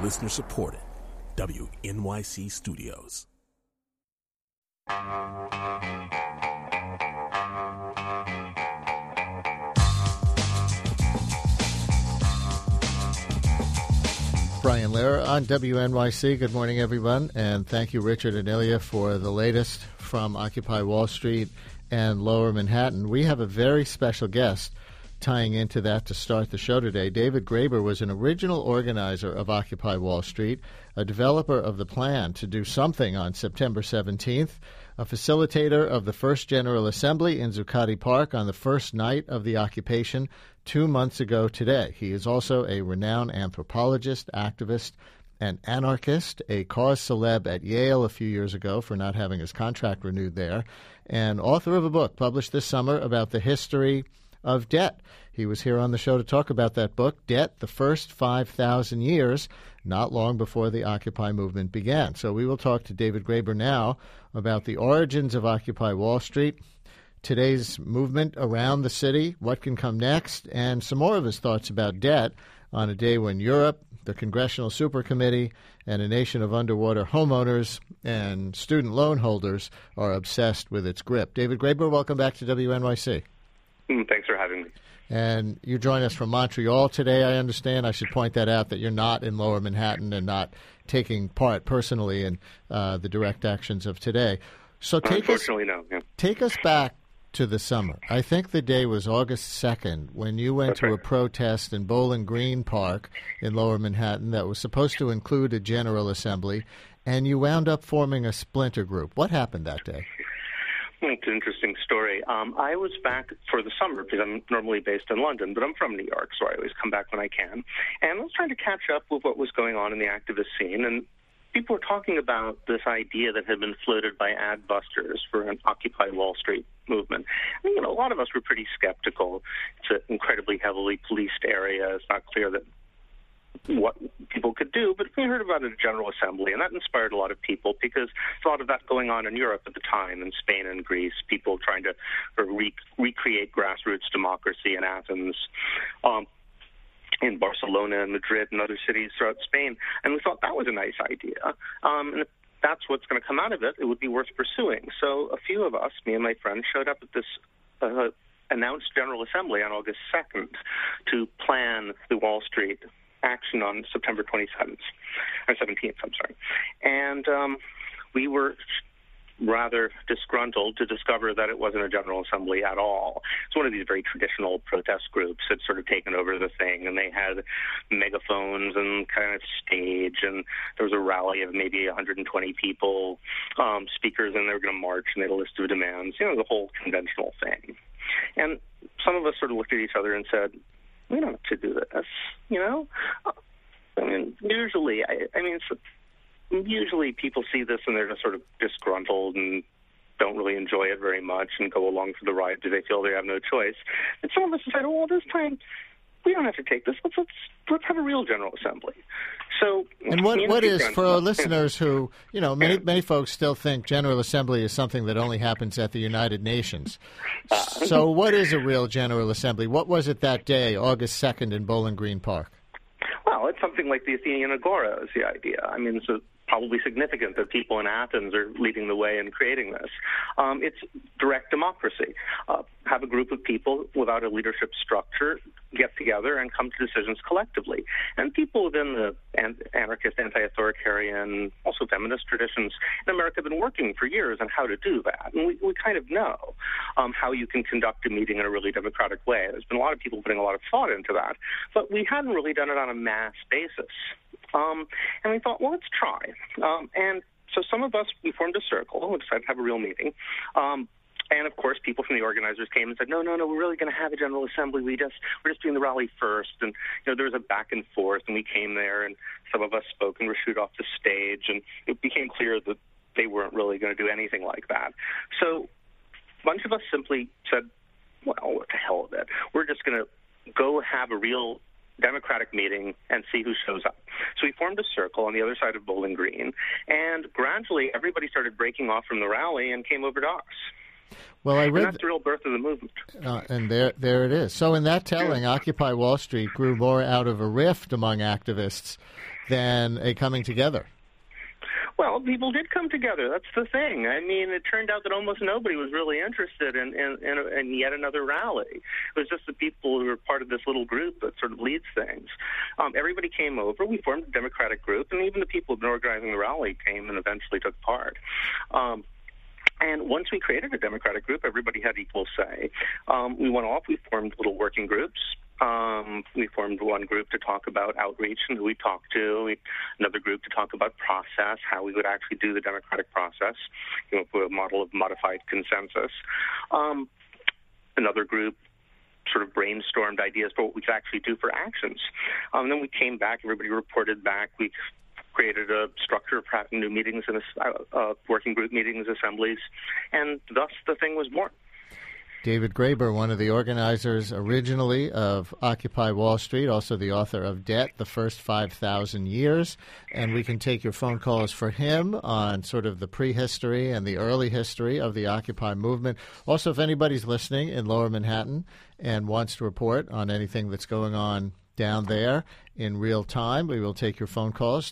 Listener supported. WNYC Studios. Brian Lehrer on WNYC. Good morning, everyone, and thank you, Richard and Ilya, for the latest from Occupy Wall Street and Lower Manhattan. We have a very special guest tying into that to start the show today. David Graeber was an original organizer of Occupy Wall Street, a developer of the plan to do something on September 17th, a facilitator of the first General Assembly in Zuccotti Park on the first night of the occupation 2 months ago today. He is also a renowned anthropologist, activist, and anarchist, a cause celeb at Yale a few years ago for not having his contract renewed there, and author of a book published this summer about the history of debt. He was here on the show to talk about that book, Debt, the First 5,000 Years, not long before the Occupy movement began. So we will talk to David Graeber now about the origins of Occupy Wall Street, today's movement around the city, what can come next, and some more of his thoughts about debt on a day when Europe, the Congressional Supercommittee, and a nation of underwater homeowners and student loan holders are obsessed with its grip. David Graeber, welcome back to WNYC. Thanks for having me. And you join us from Montreal today, I understand. I should point that out, that you're not in Lower Manhattan and not taking part personally in the direct actions of today. So take us back to the summer. I think the day was August 2nd when you went to a protest in Bowling Green Park in Lower Manhattan that was supposed to include a General Assembly, and you wound up forming a splinter group. What happened that day? It's an interesting story. I was back for the summer because I'm normally based in London, but I'm from New York, so I always come back when I can. And I was trying to catch up with what was going on in the activist scene, and people were talking about this idea that had been floated by Adbusters for an Occupy Wall Street movement. I mean, a lot of us were pretty skeptical. It's an incredibly heavily policed area. It's not clear that what people could do, but we heard about a General Assembly, and that inspired a lot of people because a lot of that going on in Europe at the time, in Spain and Greece, people trying to recreate grassroots democracy in Athens, in Barcelona and Madrid and other cities throughout Spain, and we thought that was a nice idea. And if that's what's going to come out of it, it would be worth pursuing. So a few of us, me and my friends, showed up at this announced General Assembly on August 2nd to plan the Wall Street action on September 27th, or 17th, I'm sorry. And we were rather disgruntled to discover that it wasn't a General Assembly at all. It's one of these very traditional protest groups that sort of taken over the thing, and they had megaphones and kind of stage, and there was a rally of maybe 120 people, speakers, and they were going to march, and they had a list of demands, the whole conventional thing. And some of us sort of looked at each other and said, we don't have to do this, I mean, usually people see this and they're just sort of disgruntled and don't really enjoy it very much and go along for the ride because they feel they have no choice. And some of us said, well, this time we don't have to take this. Let's have a real General Assembly. So, and what is, for our listeners who, many folks still think General Assembly is something that only happens at the United Nations. So what is a real General Assembly? What was it that day, August 2nd, in Bowling Green Park? Well, it's something like the Athenian Agora is the idea. I mean, it's probably significant that people in Athens are leading the way in creating this. It's direct democracy. Have a group of people without a leadership structure get together and come to decisions collectively. And people within the anarchist, anti-authoritarian, also feminist traditions in America have been working for years on how to do that. And we kind of know how you can conduct a meeting in a really democratic way. There's been a lot of people putting a lot of thought into that, but we hadn't really done it on a mass basis. And we thought, well, let's try. And so some of us, we formed a circle. We decided to have a real meeting. And, of course, people from the organizers came and said, no, we're really going to have a General Assembly. We're just doing the rally first. And, there was a back and forth, and we came there, and some of us spoke and were shooed off the stage. And it became clear that they weren't really going to do anything like that. So a bunch of us simply said, well, what the hell with it? We're just going to go have a real democratic meeting and see who shows up. So we formed a circle on the other side of Bowling Green, and gradually everybody started breaking off from the rally and came over to us. Well, I read and that's the real birth of the movement. And there it is. So in that telling, Occupy Wall Street grew more out of a rift among activists than a coming together. Well, people did come together. That's the thing. I mean, it turned out that almost nobody was really interested in yet another rally. It was just the people who were part of this little group that sort of leads things. Everybody came over. We formed a Democratic group, and even the people who've been organizing the rally came and eventually took part. And once we created a Democratic group, everybody had equal say. We went off. We formed little working groups. We formed one group to talk about outreach and who we talked to, another group to talk about process, how we would actually do the democratic process, with a model of modified consensus. Another group sort of brainstormed ideas for what we could actually do for actions. Then we came back, everybody reported back. We created a structure for having new meetings and working group meetings, assemblies, and thus the thing was born. David Graeber, one of the organizers originally of Occupy Wall Street, also the author of Debt, The First 5,000 Years. And we can take your phone calls for him on sort of the prehistory and the early history of the Occupy movement. Also, if anybody's listening in Lower Manhattan and wants to report on anything that's going on down there in real time, we will take your phone calls,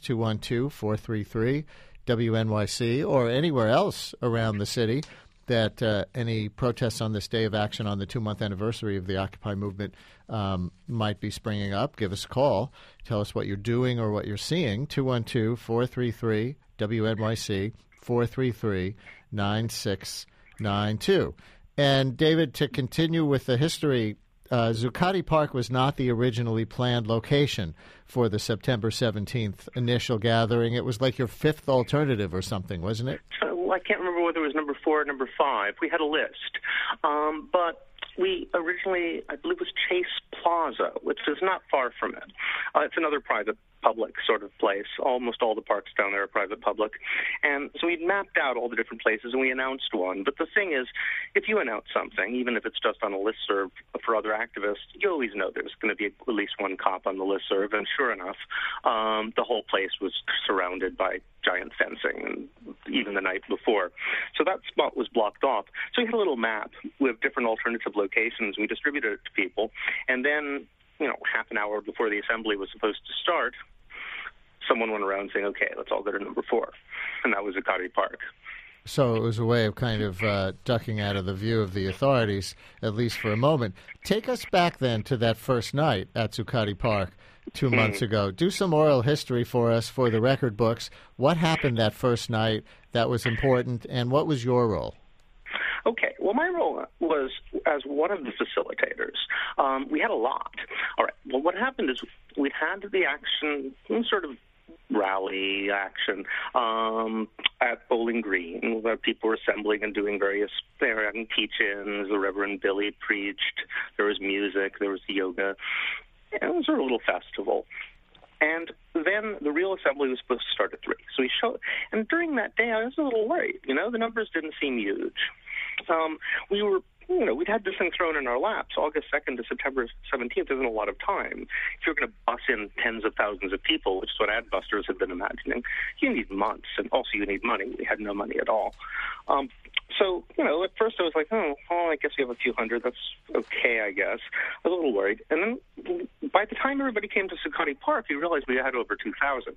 212-433-WNYC, or anywhere else around the city that any protests on this day of action on the 2-month anniversary of the Occupy movement might be springing up. Give us a call. Tell us what you're doing or what you're seeing. 212-433-WNYC, 433-9692. And, David, to continue with the history, Zuccotti Park was not the originally planned location for the September 17th initial gathering. It was like your fifth alternative or something, wasn't it? I can't remember whether it was number 4 or number 5. We had a list. But we originally, I believe it was Chase Plaza, which is not far from it. It's another private-public sort of place. Almost all the parks down there are private-public. And so we mapped out all the different places, and we announced one. But the thing is, if you announce something, even if it's just on a listserv for other activists, you always know there's going to be at least one cop on the listserv. And sure enough, the whole place was surrounded by giant fencing, and even the night before. So that spot was blocked off. So we had a little map with different alternative locations. We distributed it to people. And then, half an hour before the assembly was supposed to start, someone went around saying, okay, let's all go to number 4. And that was Zuccotti Park. So it was a way of kind of ducking out of the view of the authorities, at least for a moment. Take us back then to that first night at Zuccotti Park 2 months ago. Do some oral history for us for the record books. What happened that first night that was important, and what was your role? Okay, well, my role was as one of the facilitators. We had a lot. All right, well, what happened is we had the action, sort of rally action at Bowling Green, where people were assembling and doing various, they were having teach-ins, the Reverend Billy preached, there was music, there was yoga. It was a little festival. And then the real assembly was supposed to start at 3. So we showed, and during that day, I was a little worried. The numbers didn't seem huge. We were, we'd had this thing thrown in our laps. August 2nd to September 17th isn't a lot of time. If you're going to bus in tens of thousands of people, which is what Adbusters had been imagining, you need months, and also you need money. We had no money at all. So, at first I was like, I guess we have a few hundred. That's okay, I guess. I was a little worried. And then by the time everybody came to Zuccotti Park, we realized we had over 2,000.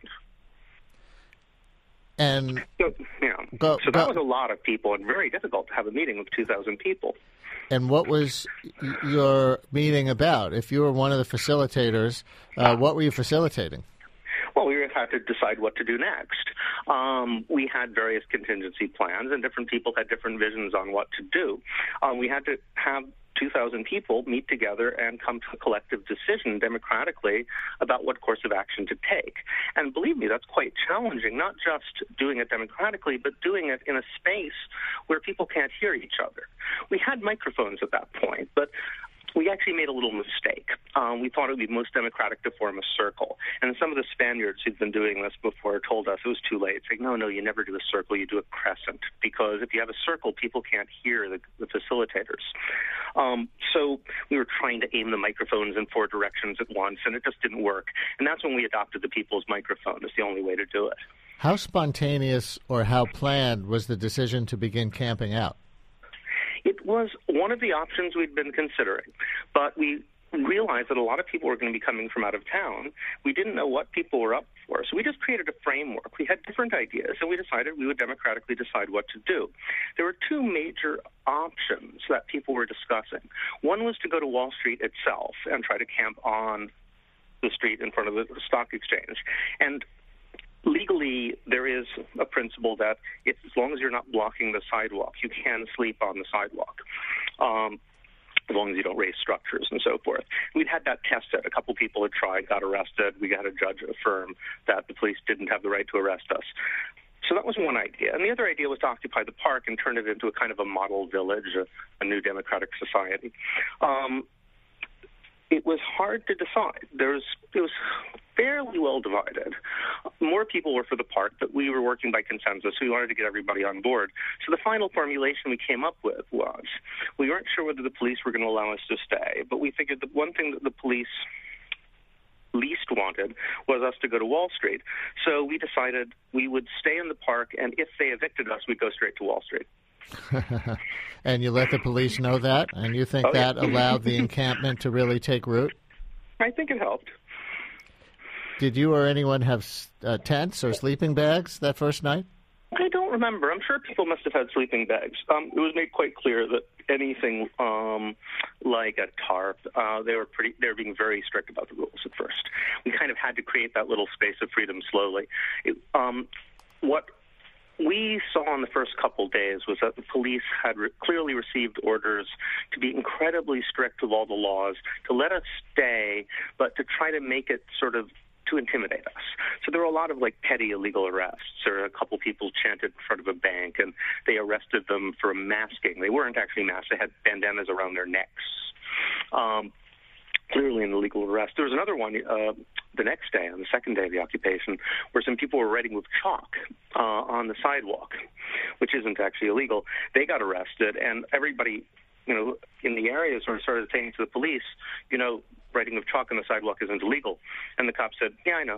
And so that was a lot of people, and very difficult to have a meeting with 2,000 people. And what was your meeting about? If you were one of the facilitators, what were you facilitating? Well, we had to decide what to do next. We had various contingency plans, and different people had different visions on what to do. We had to have 2,000 people meet together and come to a collective decision democratically about what course of action to take. And believe me, that's quite challenging, not just doing it democratically, but doing it in a space where people can't hear each other. We had microphones at that point, but we actually made a little mistake. We thought it would be most democratic to form a circle. And some of the Spaniards who'd been doing this before told us it was too late, saying, no, you never do a circle, you do a crescent. Because if you have a circle, people can't hear the facilitators. So we were trying to aim the microphones in 4 directions at once, and it just didn't work. And that's when we adopted the people's microphone. It's the only way to do it. How spontaneous or how planned was the decision to begin camping out? It was one of the options we'd been considering, but we realized that a lot of people were going to be coming from out of town. We didn't know what people were up for, so we just created a framework. We had different ideas, and we decided we would democratically decide what to do. There were two major options that people were discussing. One was to go to Wall Street itself and try to camp on the street in front of the stock exchange. And legally, there is a principle that as long as you're not blocking the sidewalk, you can sleep on the sidewalk. As long as you don't raise structures and so forth. We'd had that tested. A couple people had tried, got arrested. We had a judge affirm that the police didn't have the right to arrest us. So that was one idea. And the other idea was to occupy the park and turn it into a kind of a model village, a new democratic society. It was hard to decide. It was fairly well divided. More people were for the park, but we were working by consensus. We wanted to get everybody on board. So the final formulation we came up with was we weren't sure whether the police were going to allow us to stay, but we figured the one thing that the police least wanted was us to go to Wall Street. So we decided we would stay in the park, and if they evicted us, we'd go straight to Wall Street. And you let the police know that? And you think that allowed the encampment to really take root? I think it helped. Did you or anyone have tents or sleeping bags that first night? I don't remember. I'm sure people must have had sleeping bags. It was made quite clear that anything like a tarp, they were being very strict about the rules at first. We kind of had to create that little space of freedom slowly. What we saw in the first couple days was that the police had clearly received orders to be incredibly strict with all the laws, to let us stay, but to try to make it sort of to intimidate us. So there were a lot of petty illegal arrests. Or a couple people chanted in front of a bank, and they arrested them for masking. They weren't actually masked. They had bandanas around their necks. Clearly an illegal arrest. There was another one the next day, on the second day of the occupation, where some people were writing with chalk on the sidewalk, which isn't actually illegal. They got arrested, and everybody, in the area started saying to the police, writing with chalk on the sidewalk isn't illegal. And the cop said, yeah, I know.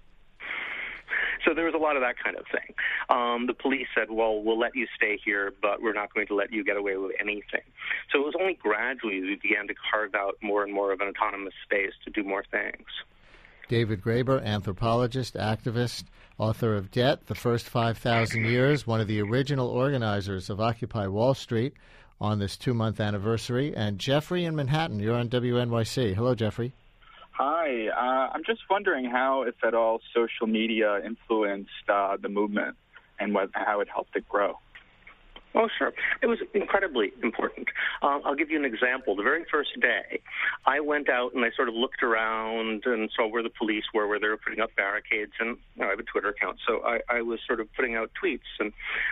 So there was a lot of that kind of thing. The police said, well, we'll let you stay here, but we're not going to let you get away with anything. So it was only gradually we began to carve out more and more of an autonomous space to do more things. David Graeber, anthropologist, activist, author of Debt, The First 5,000 Years, one of the original organizers of Occupy Wall Street on this 2-month anniversary. And Jeffrey in Manhattan, you're on WNYC. Hello, Jeffrey. Hi. I'm just wondering how, if at all, social media influenced the movement and how it helped it grow. Oh, sure. It was incredibly important. I'll give you an example. The very first day, I went out and I sort of looked around and saw where the police were, where they were putting up barricades. And I have a Twitter account, so I was sort of putting out tweets and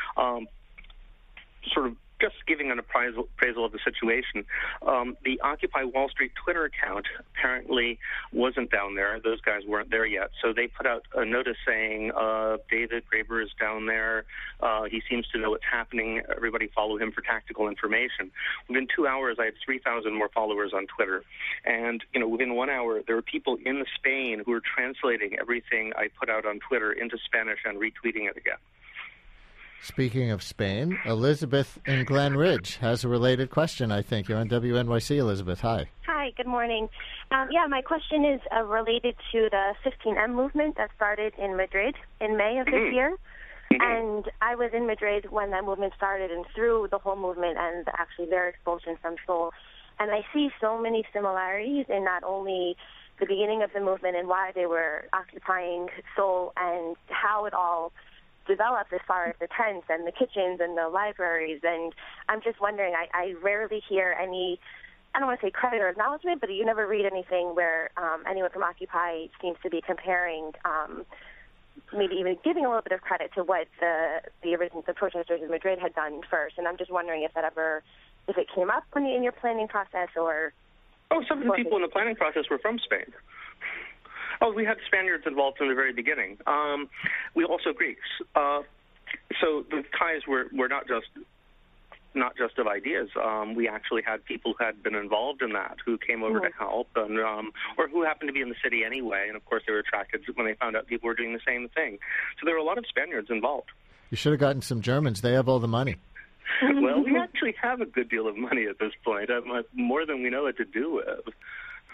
sort of just giving an appraisal of the situation. The Occupy Wall Street Twitter account apparently wasn't down there. Those guys weren't there yet. So they put out a notice saying, David Graeber is down there. He seems to know what's happening. Everybody follow him for tactical information. Within 2 hours, I had 3,000 more followers on Twitter. And, within 1 hour, there were people in Spain who were translating everything I put out on Twitter into Spanish and retweeting it again. Speaking of Spain, Elizabeth in Glen Ridge has a related question, I think. You're on WNYC, Elizabeth. Hi. Hi, good morning. My question is related to the 15M movement that started in Madrid in May of this year. And I was in Madrid when that movement started and through the whole movement and actually their expulsion from Seoul. And I see so many similarities in not only the beginning of the movement and why they were occupying Seoul and how it all developed as far as the tents and the kitchens and the libraries. And I'm just wondering, I rarely hear any, I don't want to say credit or acknowledgement, but you never read anything where anyone from Occupy seems to be comparing, maybe even giving a little bit of credit to what the protesters in Madrid had done first. And I'm just wondering if it came up in your planning process or... Some of the people in the planning process were from Spain. We had Spaniards involved from the very beginning. We also Greeks. So the ties were not just of ideas. We actually had people who had been involved in that who came over to help, and or who happened to be in the city anyway. And of course, they were attracted when they found out people were doing the same thing. So there were a lot of Spaniards involved. You should have gotten some Germans. They have all the money. Well, we actually have a good deal of money at this point, more than we know what to do with.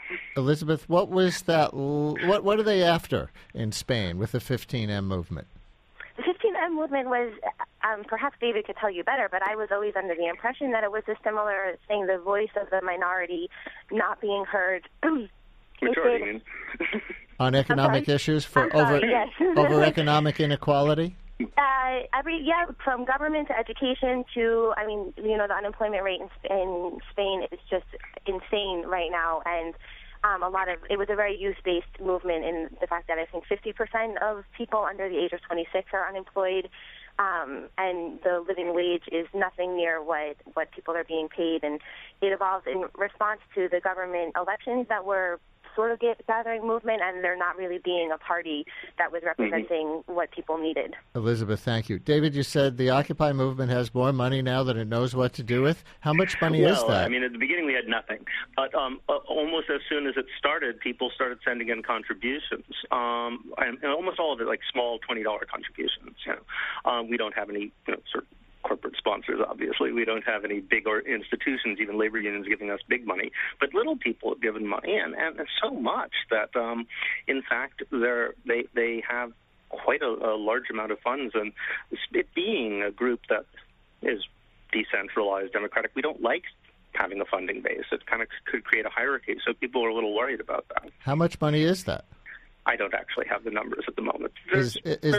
Elizabeth, what was that? What are they after in Spain with the 15M movement? The 15M movement was, perhaps David could tell you better, but I was always under the impression that it was a similar thing, the voice of the minority not being heard. Majority. On economic issues over economic inequality? From government to education to, the unemployment rate in Spain is just insane right now, and it was a very youth-based movement in the fact that I think 50% of people under the age of 26 are unemployed, and the living wage is nothing near what people are being paid, and it evolved in response to the government elections that were sort of gathering movement, and there not really being a party that was representing what people needed. Elizabeth, thank you. David, you said the Occupy movement has more money now than it knows what to do with. How much money is that? At the beginning we had nothing, but almost as soon as it started, people started sending in contributions, and almost all of it like small $20 contributions. We don't have any sort of corporate sponsors, obviously. We don't have any big institutions, even labor unions giving us big money. But little people have given money, and so much that, in fact, they have quite a large amount of funds. And it being a group that is decentralized, democratic, we don't like having a funding base. It kind of could create a hierarchy, so people are a little worried about that. How much money is that? I don't actually have the numbers at the moment. Is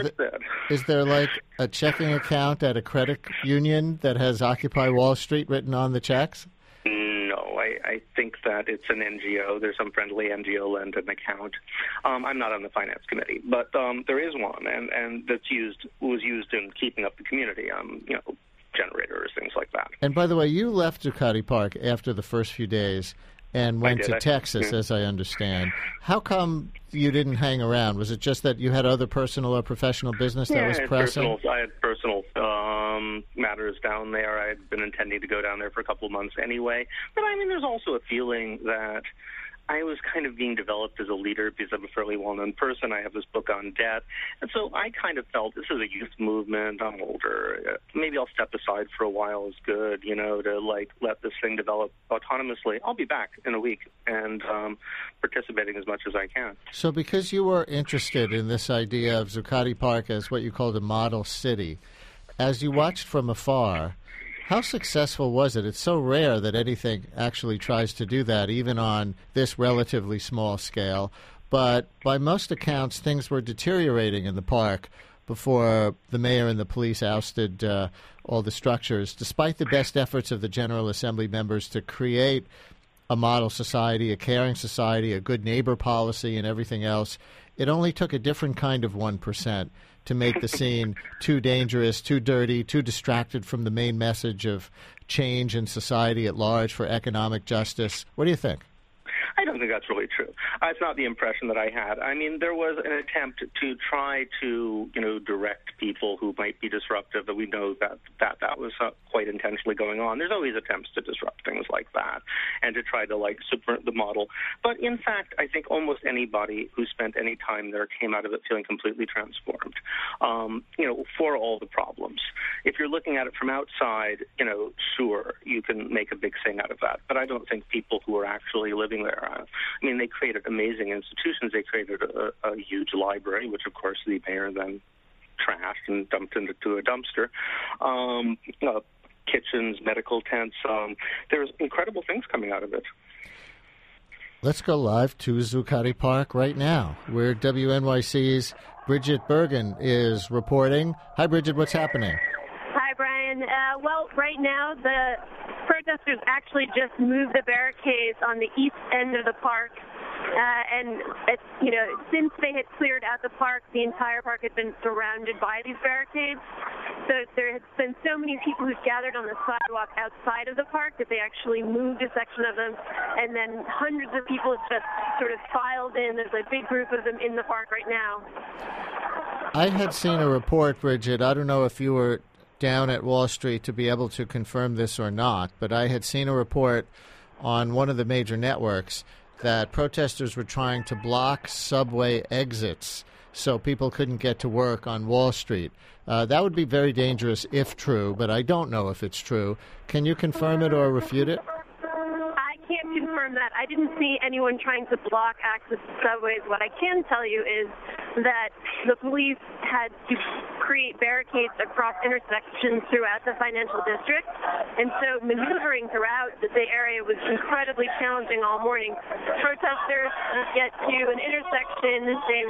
there like a checking account at a credit union that has Occupy Wall Street written on the checks? No, I think that it's an NGO. There's some friendly NGO lend an account. I'm not on the finance committee, but there is one, and was used in keeping up the community. Generators, things like that. And by the way, you left Zuccotti Park after the first few days and went to Texas, as I understand. How come you didn't hang around? Was it just that you had other personal or professional business that was pressing? I had personal matters down there. I had been intending to go down there for a couple of months anyway. But, there's also a feeling that I was kind of being developed as a leader because I'm a fairly well-known person. I have this book on debt. And so I kind of felt this is a youth movement. I'm older. Maybe I'll step aside for a while is good, to let this thing develop autonomously. I'll be back in a week and participating as much as I can. So because you were interested in this idea of Zuccotti Park as what you called a model city, as you watched from afar, how successful was it? It's so rare that anything actually tries to do that, even on this relatively small scale. But by most accounts, things were deteriorating in the park before the mayor and the police ousted all the structures, despite the best efforts of the General Assembly members to create a model society, a caring society, a good neighbor policy, and everything else. It only took a different kind of 1% to make the scene too dangerous, too dirty, too distracted from the main message of change in society at large for economic justice. What do you think? I don't think that's really true. It's not the impression that I had. There was an attempt to try to, direct people who might be disruptive, but we know that was quite intentionally going on. There's always attempts to disrupt things like that and to try to, subvert the model. But, in fact, I think almost anybody who spent any time there came out of it feeling completely transformed, for all the problems. If you're looking at it from outside, sure, you can make a big thing out of that. But I don't think people who are actually living there, they created amazing institutions. They created a huge library, which, of course, the mayor then trashed and dumped into a dumpster. Kitchens, medical tents. There's incredible things coming out of it. Let's go live to Zuccotti Park right now, where WNYC's Bridget Bergen is reporting. Hi, Bridget. What's happening? Hi, Brian. Right now, the protesters actually just moved the barricades on the east end of the park. Since they had cleared out the park, the entire park had been surrounded by these barricades. So there has been so many people who've gathered on the sidewalk outside of the park that they actually moved a section of them, and then hundreds of people have just sort of filed in. There's a big group of them in the park right now. I had seen a report, Bridget. I don't know if you were down at Wall Street to be able to confirm this or not, but I had seen a report on one of the major networks that protesters were trying to block subway exits so people couldn't get to work on Wall Street. That would be very dangerous if true, but I don't know if it's true. Can you confirm it or refute it? I can't confirm confirm that. I didn't see anyone trying to block access to subways. What I can tell you is that the police had to create barricades across intersections throughout the financial district, and so maneuvering throughout the Bay Area was incredibly challenging all morning. Protesters would get to an intersection, they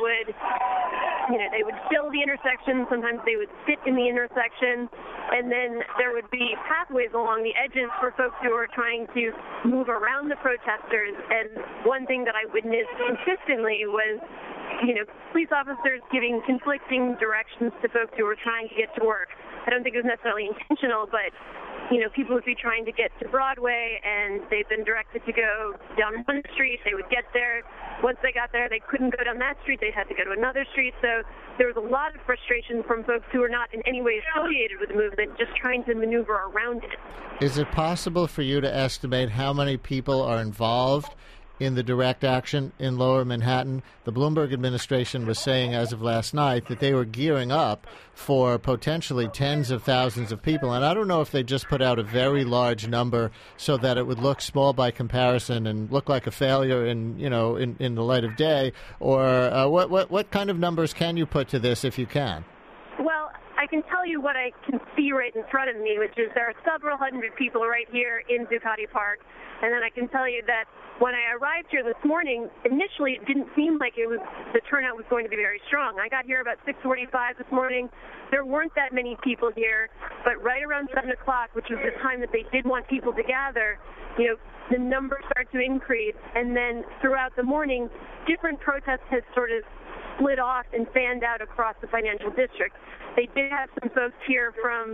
would fill the intersection, sometimes they would sit in the intersection, and then there would be pathways along the edges for folks who were trying to move around the protesters. And one thing that I witnessed consistently was police officers giving conflicting directions to folks who were trying to get to work. I don't think it was necessarily intentional, but people would be trying to get to Broadway, and they've been directed to go down one street. They would get there. Once they got there, they couldn't go down that street. They had to go to another street. So there was a lot of frustration from folks who were not in any way affiliated with the movement, just trying to maneuver around it. Is it possible for you to estimate how many people are involved in the direct action in Lower Manhattan? The Bloomberg administration was saying as of last night that they were gearing up for potentially tens of thousands of people. And I don't know if they just put out a very large number so that it would look small by comparison and look like a failure in the light of day, or what kind of numbers can you put to this if you can? Well, I can tell you what I can see right in front of me, which is there are several hundred people right here in Zuccotti Park. And then I can tell you that when I arrived here this morning, initially it didn't seem like the turnout was going to be very strong. I got here about 6:45 this morning. There weren't that many people here, but right around 7 o'clock, which was the time that they did want people to gather, the numbers started to increase. And then throughout the morning, different protests had sort of split off and fanned out across the financial district. They did have some folks here from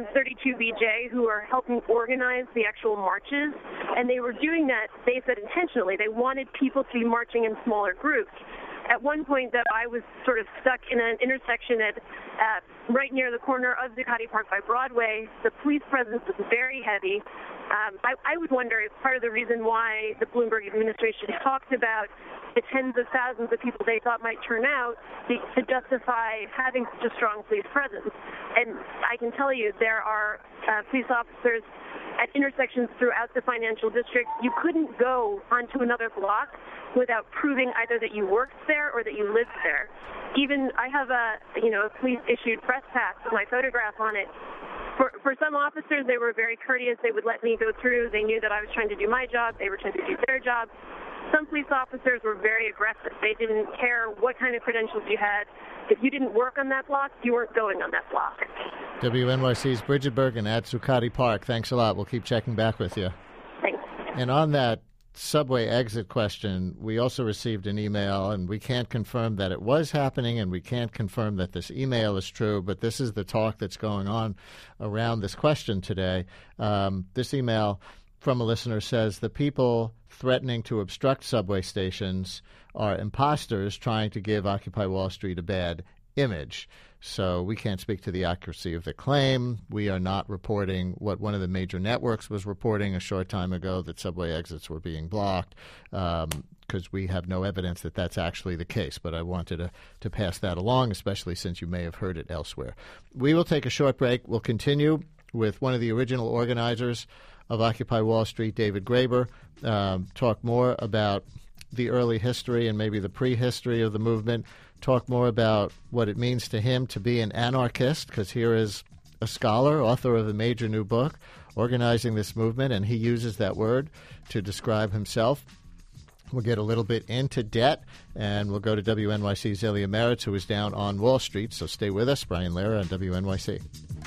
32BJ who are helping organize the actual marches, and they were doing that, they said, intentionally. They wanted people to be marching in smaller groups. At one point, though, I was sort of stuck in an intersection right near the corner of Zuccotti Park by Broadway. The police presence was very heavy. I would wonder if part of the reason why the Bloomberg administration talked about the tens of thousands of people they thought might turn out to justify having such a strong police presence. And I can tell you there are police officers at intersections throughout the financial district. You couldn't go onto another block without proving either that you worked there or that you lived there. Even I have a police-issued press pass with my photograph on it. For some officers, they were very courteous. They would let me go through. They knew that I was trying to do my job. They were trying to do their job. Some police officers were very aggressive. They didn't care what kind of credentials you had. If you didn't work on that block, you weren't going on that block. WNYC's Bridget Bergen at Zuccotti Park. Thanks a lot. We'll keep checking back with you. Thanks. And on that subway exit question, we also received an email, and we can't confirm that it was happening, and we can't confirm that this email is true, but this is the talk that's going on around this question today. This email from a listener says the people threatening to obstruct subway stations are imposters trying to give Occupy Wall Street a bad image. So we can't speak to the accuracy of the claim. We are not reporting what one of the major networks was reporting a short time ago, that subway exits were being blocked, because we have no evidence that that's actually the case. But I wanted to pass that along, especially since you may have heard it elsewhere. We will take a short break. We'll continue with one of the original organizers of Occupy Wall Street, David Graeber, talk more about the early history and maybe the prehistory of the movement, talk more about what it means to him to be an anarchist, because here is a scholar, author of a major new book, organizing this movement, and he uses that word to describe himself. We'll get a little bit into debt, and we'll go to WNYC's Ilya Meritz, who is down on Wall Street. So stay with us. Brian Lehrer on WNYC.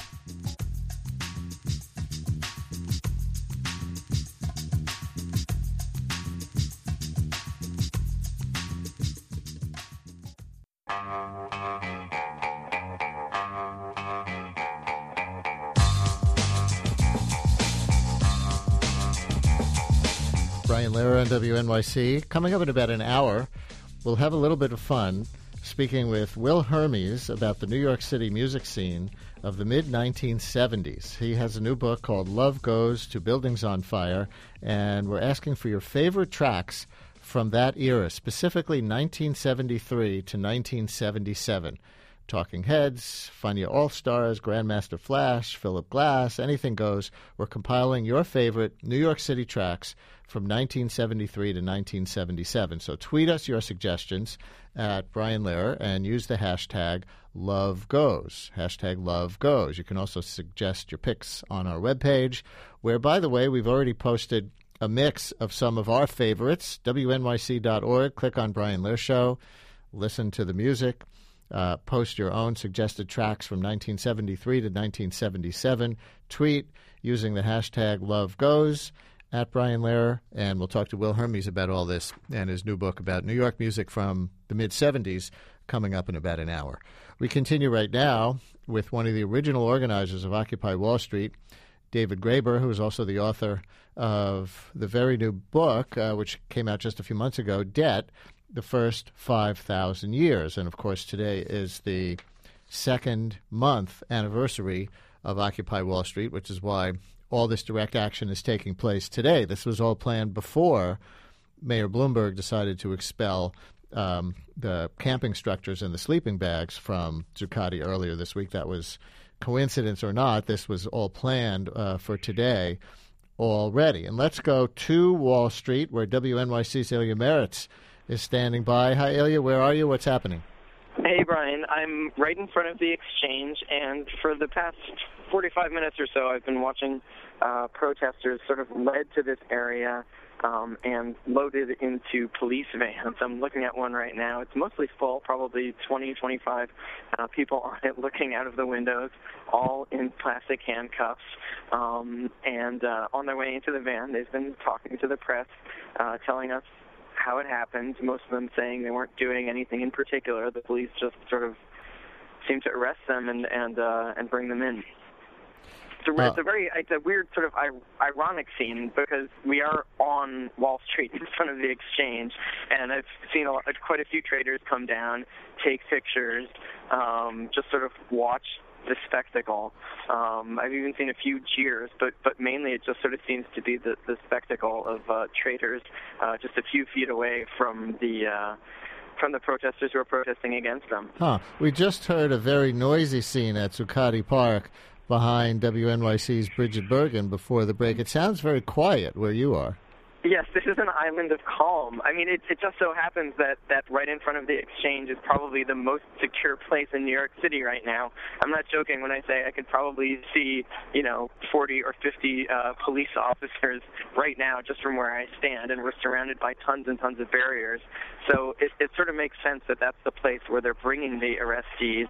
Brian Lehrer on WNYC. Coming up in about an hour, we'll have a little bit of fun speaking with Will Hermes about the New York City music scene of the mid-1970s. He has a new book called Love Goes to Buildings on Fire, and we're asking for your favorite tracks from that era, specifically 1973 to 1977. Talking Heads, Fania All-Stars, Grandmaster Flash, Philip Glass, anything goes. We're compiling your favorite New York City tracks from 1973 to 1977. So tweet us your suggestions at Brian Lehrer and use the hashtag #LoveGoes. Hashtag #LoveGoes. You can also suggest your picks on our webpage, where, by the way, we've already posted a mix of some of our favorites. WNYC.org. Click on Brian Lehrer Show. Listen to the music. Post your own suggested tracks from 1973 to 1977. Tweet using the hashtag #LoveGoes at Brian Lehrer, and we'll talk to Will Hermes about all this and his new book about New York music from the mid-'70s coming up in about an hour. We continue right now with one of the original organizers of Occupy Wall Street, David Graeber, who is also the author of the very new book, which came out just a few months ago, Debt, The First 5,000 Years. And, of course, today is the second month anniversary of Occupy Wall Street, which is why all this direct action is taking place today. This was all planned before Mayor Bloomberg decided to expel the camping structures and the sleeping bags from Zuccotti earlier this week. That was coincidence or not. This was all planned for today already. And let's go to Wall Street, where WNYC's Ilya Meritz is standing by. Hi, Ilya. Where are you? What's happening? Hey, Brian. I'm right in front of the exchange, and for the past 45 minutes or so, I've been watching protesters sort of led to this area and loaded into police vans. I'm looking at one right now. It's mostly full, probably 20, 25 people on it looking out of the windows, all in plastic handcuffs. And on their way into the van, they've been talking to the press, telling us how it happened, most of them saying they weren't doing anything in particular. The police just sort of seemed to arrest them and bring them in. It's a weird sort of ironic scene because we are on Wall Street in front of the exchange, and I've seen quite a few traders come down, take pictures, just sort of watch the spectacle. I've even seen a few cheers, but mainly it just sort of seems to be the spectacle of traders just a few feet away from the protesters who are protesting against them. We just heard a very noisy scene at Zuccotti Park behind WNYC's Bridget Bergen before the break. It sounds very quiet where you are. Yes, this is an island of calm. I mean, it just so happens that right in front of the exchange is probably the most secure place in New York City right now. I'm not joking when I say I could probably see, 40 or 50 police officers right now just from where I stand, and we're surrounded by tons and tons of barriers. So it sort of makes sense that that's the place where they're bringing the arrestees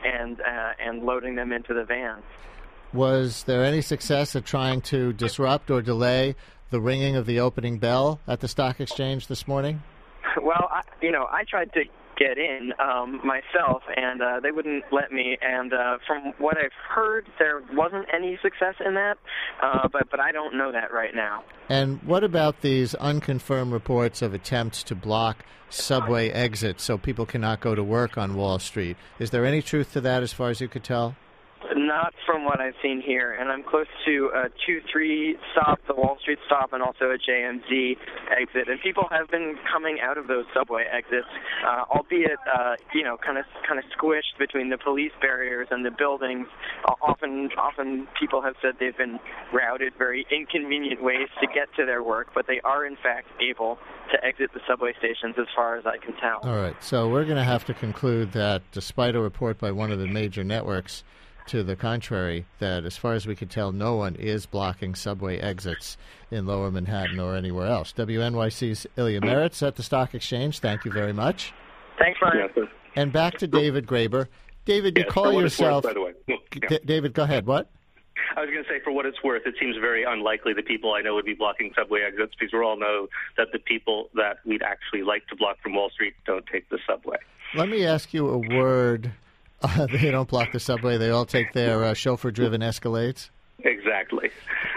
and loading them into the vans. Was there any success at trying to disrupt or delay the ringing of the opening bell at the stock exchange this morning? Well, I tried to get in myself, and they wouldn't let me. And from what I've heard, there wasn't any success in that, but I don't know that right now. And what about these unconfirmed reports of attempts to block subway exits so people cannot go to work on Wall Street? Is there any truth to that as far as you could tell? Not from what I've seen here, and I'm close to a 2-3 stop, the Wall Street stop, and also a JMZ exit. And people have been coming out of those subway exits, albeit kind of squished between the police barriers and the buildings. Often people have said they've been routed very inconvenient ways to get to their work, but they are in fact able to exit the subway stations as far as I can tell. All right, so we're going to have to conclude that despite a report by one of the major networks to the contrary, that as far as we can tell, no one is blocking subway exits in Lower Manhattan or anywhere else. WNYC's Ilya Meritz at the Stock Exchange. Thank you very much. Thanks, Brian. Yes, and back to David Graeber. David, you call yourself... By the way. Yeah. David, go ahead. What? I was going to say, for what it's worth, it seems very unlikely that people I know would be blocking subway exits, because we all know that the people that we'd actually like to block from Wall Street don't take the subway. Let me ask you a word... They don't block the subway. They all take their chauffeur-driven Escalades. Exactly.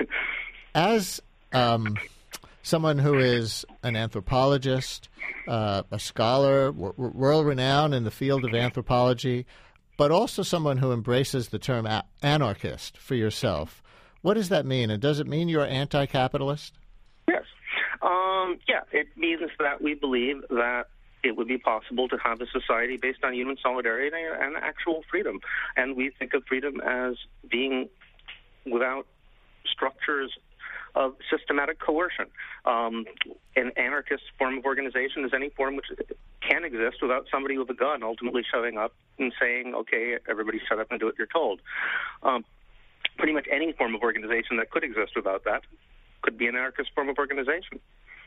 As someone who is an anthropologist, a scholar, world-renowned in the field of anthropology, but also someone who embraces the term anarchist for yourself, what does that mean? And does it mean you're anti-capitalist? Yes. It means that we believe that it would be possible to have a society based on human solidarity and actual freedom. And we think of freedom as being without structures of systematic coercion. An anarchist form of organization is any form which can exist without somebody with a gun ultimately showing up and saying, okay, everybody shut up and do what you're told. Pretty much any form of organization that could exist without that could be an anarchist form of organization.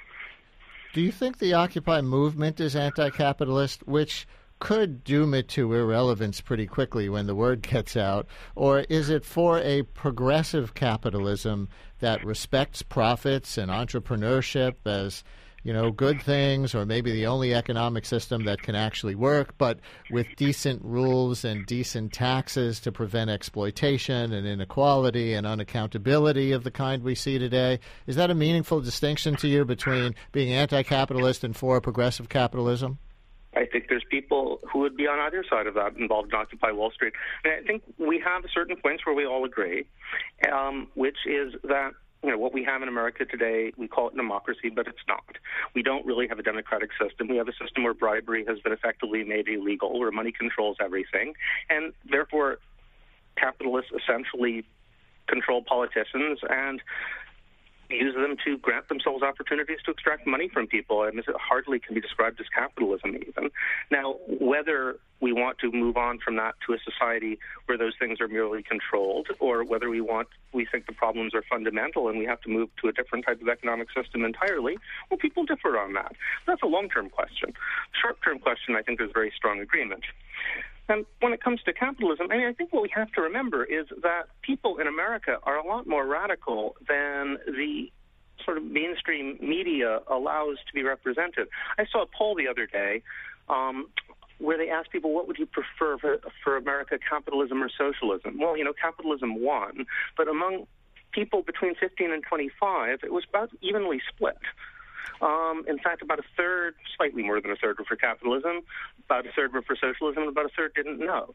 Do you think the Occupy movement is anti-capitalist, which could doom it to irrelevance pretty quickly when the word gets out? Or is it for a progressive capitalism that respects profits and entrepreneurship as, you know, good things, or maybe the only economic system that can actually work, but with decent rules and decent taxes to prevent exploitation and inequality and unaccountability of the kind we see today? Is that a meaningful distinction to you between being anti-capitalist and for progressive capitalism? I think there's people who would be on either side of that involved in Occupy Wall Street. And I think we have certain points where we all agree, which is that, you know, what we have in America today, we call it democracy, but it's not. We don't really have a democratic system. We have a system where bribery has been effectively made illegal, where money controls everything, and therefore capitalists essentially control politicians and use them to grant themselves opportunities to extract money from people. And this hardly can be described as capitalism even. Now, whether we want to move on from that to a society where those things are merely controlled, or whether we think the problems are fundamental and we have to move to a different type of economic system entirely, well, people differ on that. That's a long-term question. Short-term question, I think there's very strong agreement. And when it comes to capitalism, I think what we have to remember is that people in America are a lot more radical than the sort of mainstream media allows to be represented. I saw a poll the other day where they asked people, what would you prefer for America, capitalism or socialism? Well, you know, capitalism won, but among people between 15 and 25, it was about evenly split. In fact, about a third, slightly more than a third, were for capitalism, about a third were for socialism, and about a third didn't know.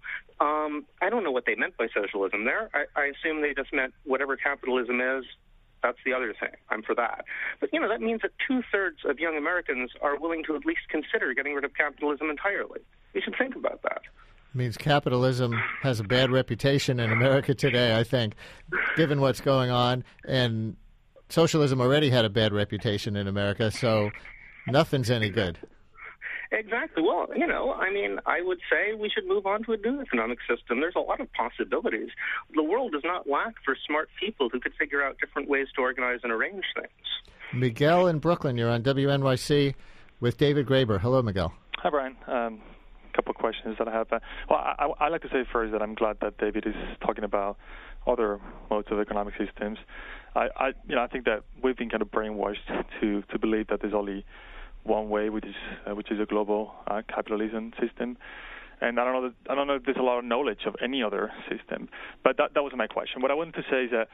I don't know what they meant by socialism there. I assume they just meant whatever capitalism is, that's the other thing. I'm for that. But, you know, that means that two-thirds of young Americans are willing to at least consider getting rid of capitalism entirely. We should think about that. It means capitalism has a bad reputation in America today, I think, given what's going on. And socialism already had a bad reputation in America, so nothing's any good. Exactly. Well, you know, I would say we should move on to a new economic system. There's a lot of possibilities. The world does not lack for smart people who could figure out different ways to organize and arrange things. Miguel in Brooklyn, you're on WNYC with David Graeber. Hello, Miguel. Hi, Brian. A couple of questions that I have. I'd like to say first that I'm glad that David is talking about other modes of economic systems. I think that we've been kind of brainwashed to believe that there's only one way, which is a global capitalism system. And I don't know if there's a lot of knowledge of any other system. But that was my question. What I wanted to say is that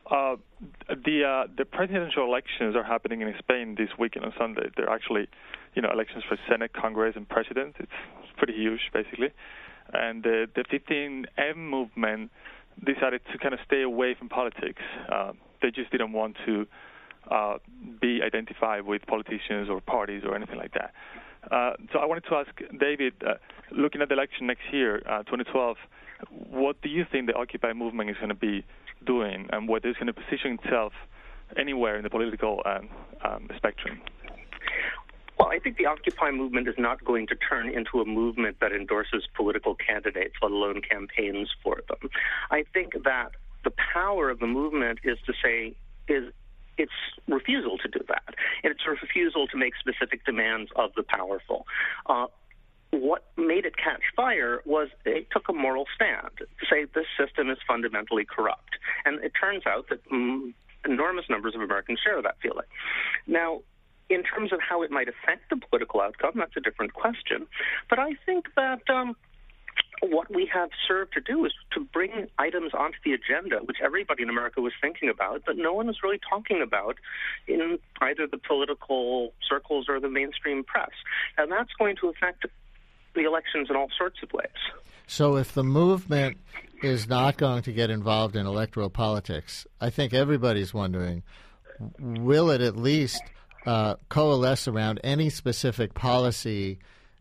the presidential elections are happening in Spain this weekend on Sunday. They're actually, elections for Senate, Congress, and President. It's pretty huge, basically. And the 15M movement decided to kind of stay away from politics. They just didn't want to be identified with politicians or parties or anything like that. So I wanted to ask David, looking at the election next year, 2012, what do you think the Occupy movement is going to be doing, and whether it's going to position itself anywhere in the political spectrum? Well, I think the Occupy movement is not going to turn into a movement that endorses political candidates, let alone campaigns for them. I think that the power of the movement is its refusal to do that. And its refusal to make specific demands of the powerful. What made it catch fire was it took a moral stand to say this system is fundamentally corrupt. And it turns out that enormous numbers of Americans share that feeling. Now, in terms of how it might affect the political outcome, that's a different question. But I think that what we have served to do is to bring items onto the agenda, which everybody in America was thinking about, but no one was really talking about in either the political circles or the mainstream press. And that's going to affect the elections in all sorts of ways. So if the movement is not going to get involved in electoral politics, I think everybody's wondering, will it at least coalesce around any specific policy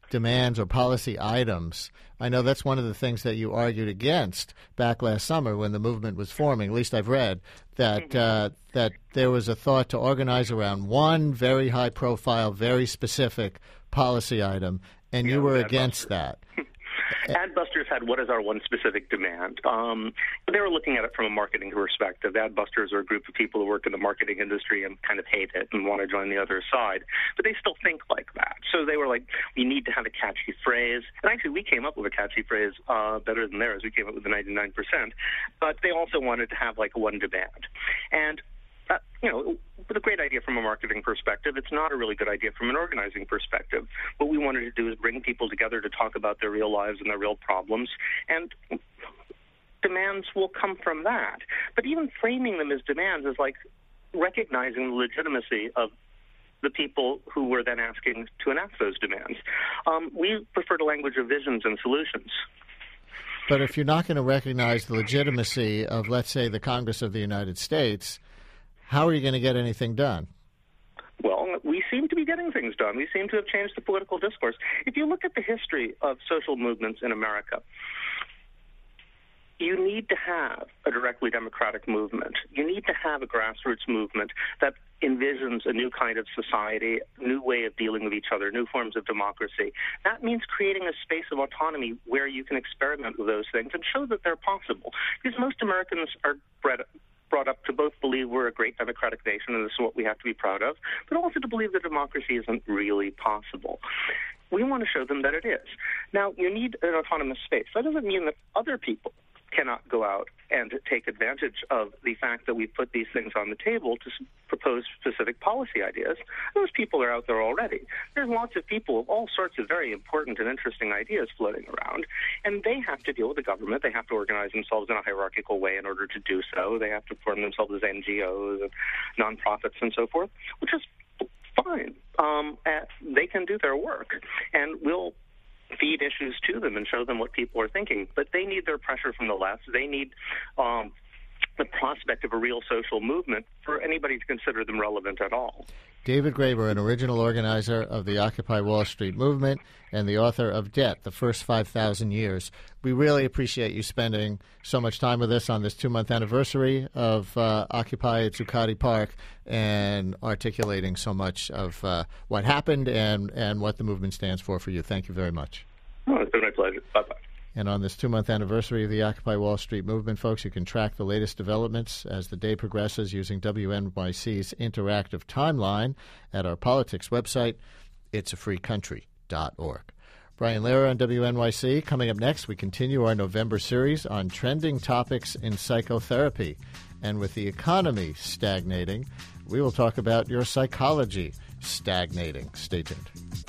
demands or policy items. I know that's one of the things that you argued against back last summer when the movement was forming. At least I've read that that there was a thought to organize around one very high-profile, very specific policy item, and you were against that. Adbusters had what is our one specific demand. They were looking at it from a marketing perspective. Adbusters are a group of people who work in the marketing industry and kind of hate it and want to join the other side. But they still think like that. So they were like, we need to have a catchy phrase. And actually, we came up with a catchy phrase better than theirs. We came up with the 99%. But they also wanted to have like one demand. And with a great idea from a marketing perspective, it's not a really good idea from an organizing perspective. What we wanted to do is bring people together to talk about their real lives and their real problems, and demands will come from that. But even framing them as demands is like recognizing the legitimacy of the people who were then asking to enact those demands. We prefer the language of visions and solutions. But if you're not going to recognize the legitimacy of, let's say, the Congress of the United States, how are you going to get anything done? Well, we seem to be getting things done. We seem to have changed the political discourse. If you look at the history of social movements in America, you need to have a directly democratic movement. You need to have a grassroots movement that envisions a new kind of society, new way of dealing with each other, new forms of democracy. That means creating a space of autonomy where you can experiment with those things and show that they're possible. Because most Americans are brought up to both believe we're a great democratic nation and this is what we have to be proud of, but also to believe that democracy isn't really possible. We want to show them that it is. Now, you need an autonomous space. That doesn't mean that other people cannot go out and take advantage of the fact that we put these things on the table to propose specific policy ideas. Those people are out there already. There's lots of people with all sorts of very important and interesting ideas floating around, and they have to deal with the government. They have to organize themselves in a hierarchical way in order to do so. They have to form themselves as NGOs and nonprofits and so forth, which is fine. They can do their work, and we'll feed issues to them and show them what people are thinking. But they need their pressure from the left. They need the prospect of a real social movement for anybody to consider them relevant at all. David Graeber, an original organizer of the Occupy Wall Street movement and the author of Debt, The First 5,000 Years. We really appreciate you spending so much time with us on this 2-month anniversary of Occupy at Zuccotti Park and articulating so much of what happened and what the movement stands for you. Thank you very much. Oh, it's been my pleasure. Bye-bye. And on this 2-month anniversary of the Occupy Wall Street movement, folks, you can track the latest developments as the day progresses using WNYC's interactive timeline at our politics website, itsafreecountry.org. Brian Lehrer on WNYC. Coming up next, we continue our November series on trending topics in psychotherapy. And with the economy stagnating, we will talk about your psychology stagnating. Stay tuned.